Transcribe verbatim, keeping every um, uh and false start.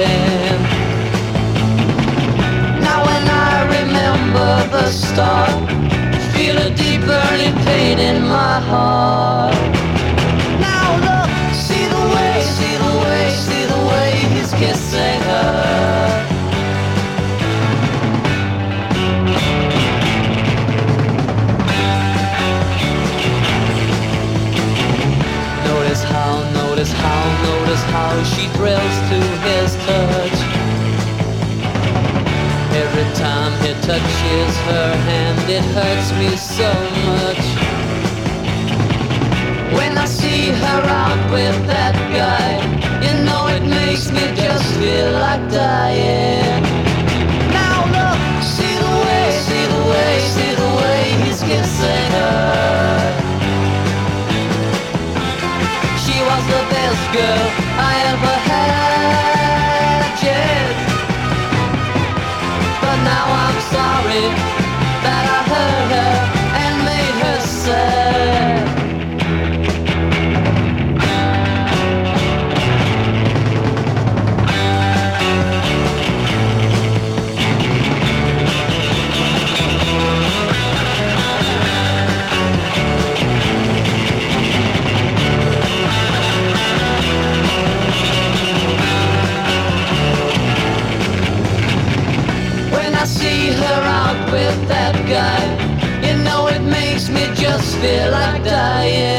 dying. Now when I remember the start, feel a deep burning pain in my heart. Now look, see the way, see the way, see the way he's kissing her. Notice how, notice how, notice how she thrills to his touch. Every time he touches her hand, it hurts me so much. When I see her out with that guy, you know it makes me just feel like dying. Now look, see the way, see the way, see the way he's kissing her. She was the best girl I ever had, yeah. But now I'm sorry that I hurt her and made her sad. See her out with that guy, you know it makes me just feel like dying.